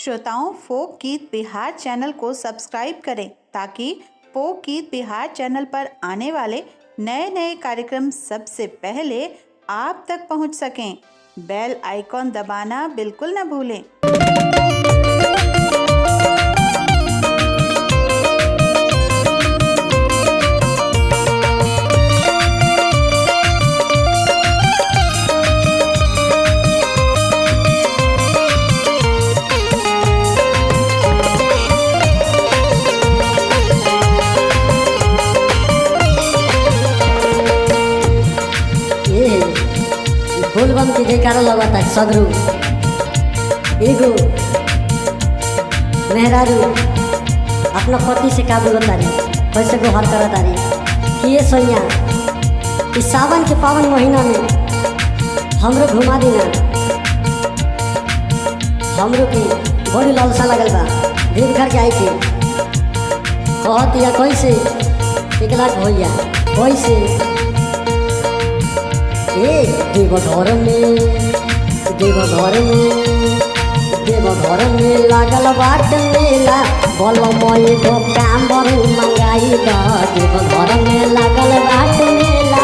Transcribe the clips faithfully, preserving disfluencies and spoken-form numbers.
श्रोताओं, फोक गीत बिहार चैनल को सब्सक्राइब करें ताकि फोक गीत बिहार चैनल पर आने वाले नए नए कार्यक्रम सबसे पहले आप तक पहुंच सकें। बेल आइकॉन दबाना बिल्कुल न भूलें। बोलबम के जयकारा लगाता सगरू एगो मेहरारू अपना पति से का बोलत तारी, कैसे गोहर करत तारी कि ये सैया इस सावन के पावन महीना में हमरो घुमा देना। हमरो के बड़ी लालसा लगल बा देव घर के आई के कहत या कैसे एक लाख भैया कैसे देवघर में देवघर में देवघर में लागल बाट मेला बलमय गो कांबर मंगाई द। देवघर में लागल बाट मेला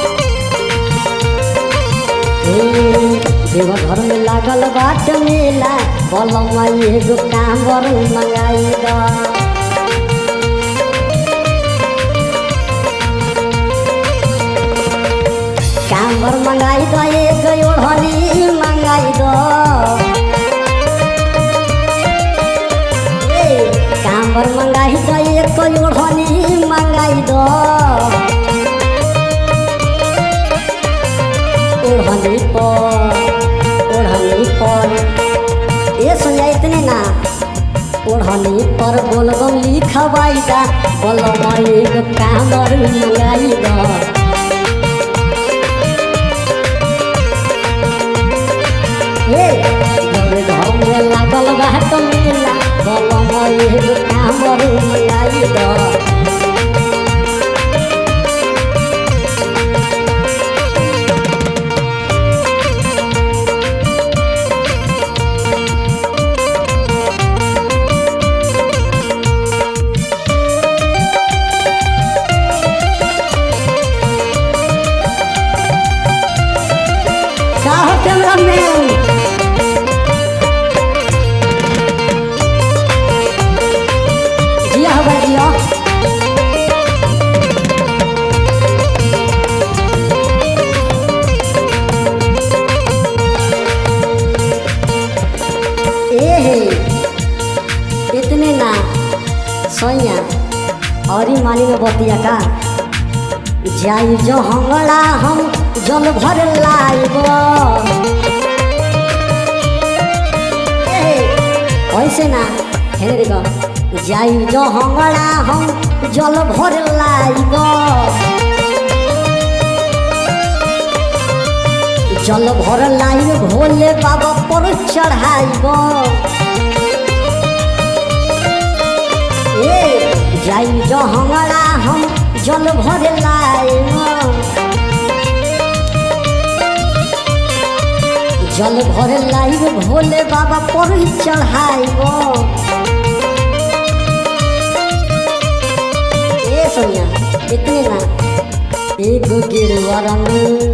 देवघर में लागल बाट मेला बलमय गो कांबर मंगाई द। कांबर मंगाई दो एक ओढ़नी मंगाई दो कांबर मंगाई दो एक ओढ़नी मंगाई दो ओढ़नी पर ओढ़नी पर ये सुनिया इतने ना ओढ़नी पर बोलबम लिखवाई दा बोलबम एक कांबर मंगाई दो। घर में लागल बाट मेला बलमय कांबर मंगाई द। का हो कैमरा मैन इतने ना सैया और ही मानी में बतिया का जाई जो हंगड़ा हम जल भर लाइब ऐसे ना हेने देखो जाई जो हंगड़ा हम जल भर लाइब जल भर लाइब भोले बाबा पर चढ़ाइब जाई जो हंगड़ा हम जल भर लाइब जल भर लाइब भोले बाबा पर चढ़ाइब। ए सोनिया इतने ना एगो गिरवा रंग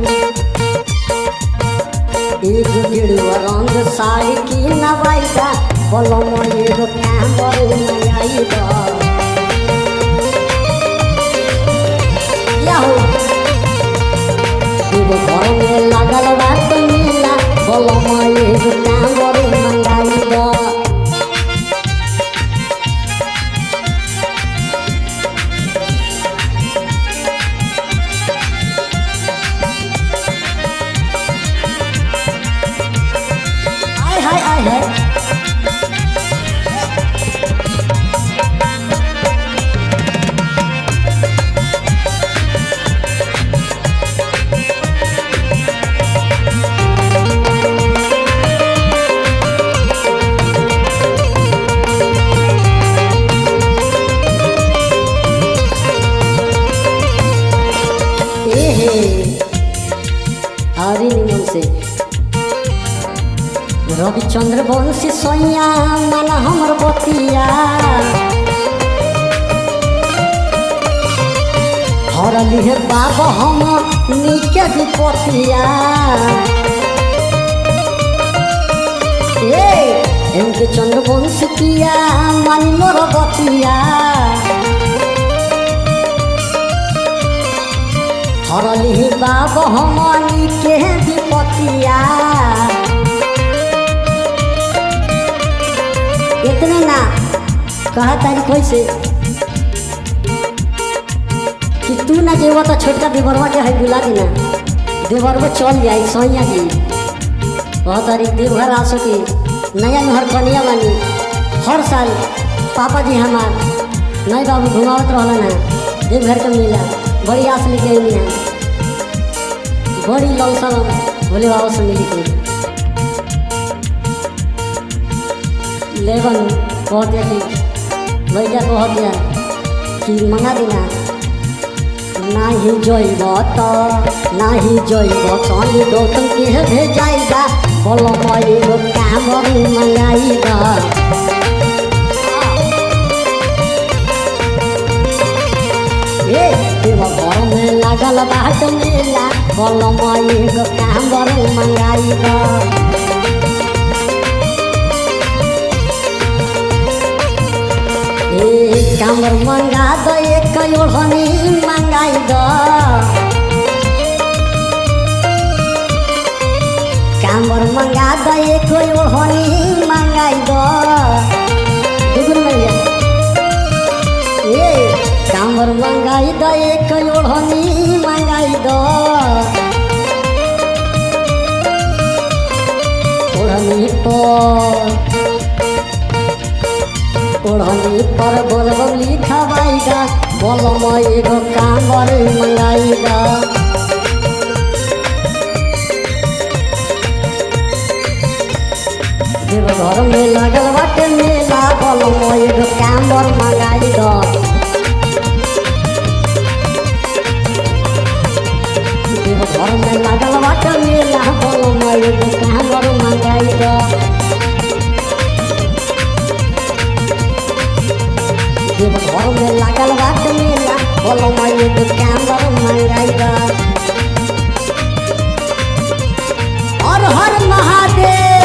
एगो गिरवा रंग साड़ी की नवाई दा बलमय एगो कांबर मंगाई द। घर में लागल बाट मेला बलमय एगो कांबर मंगाई द। आय हाय आय हाय चंद्रवंशी सोया मन हमर बतिया हरली है बाबा हम नीके विपतिया ए इनके चंद्रवंशी पिया मन मोर बतिया हरली है बाबा हम नीके विपतिया इतने ना कहा तारी कैसे कि तू ना जेबो तो छोटका देवरवा के है बुला देना देवरवा चल जाई सैया जी बहुत तारी देवघर आ सके नया नहर कनिया बानी हर साल पापा जी हमार नहीं बाबू घुमावत रहलन है देवघर के मेला बड़ी आस लेके आई है बड़ी ललसा भोले बाबा से मिली के ले बन कह दिया कि लैका कह दिया कि मंगा देना नाही जइब त नाही जइब चली गौतम के भेजाइबा बोलो एगो काम मंगाइबा ए देव घर में लागल बाट मेला बोलो एगो काम मंगाइबा ए कामर मंगा द एक ओढ़नी मंगाई द कामर मंगा द एक ओढ़नी मंगाई द दुगुन मैया ए कामर मंगाई द एक ओढ़नी मंगाई द ओढ़नी पर ओढ़नी पर बोलबम लिखवाइगा बोलम एगो कांवर मंगाइगा देव घर में लागल बाटे मेला बोलम एगो कांवर मंगाइगा देव घर में लागल बाटे मेला बोलम एगो कांवर मंगाइगा देव घर में लागल बाट मेला बोलो माई कांवर मंगाइगा और हर महादेव।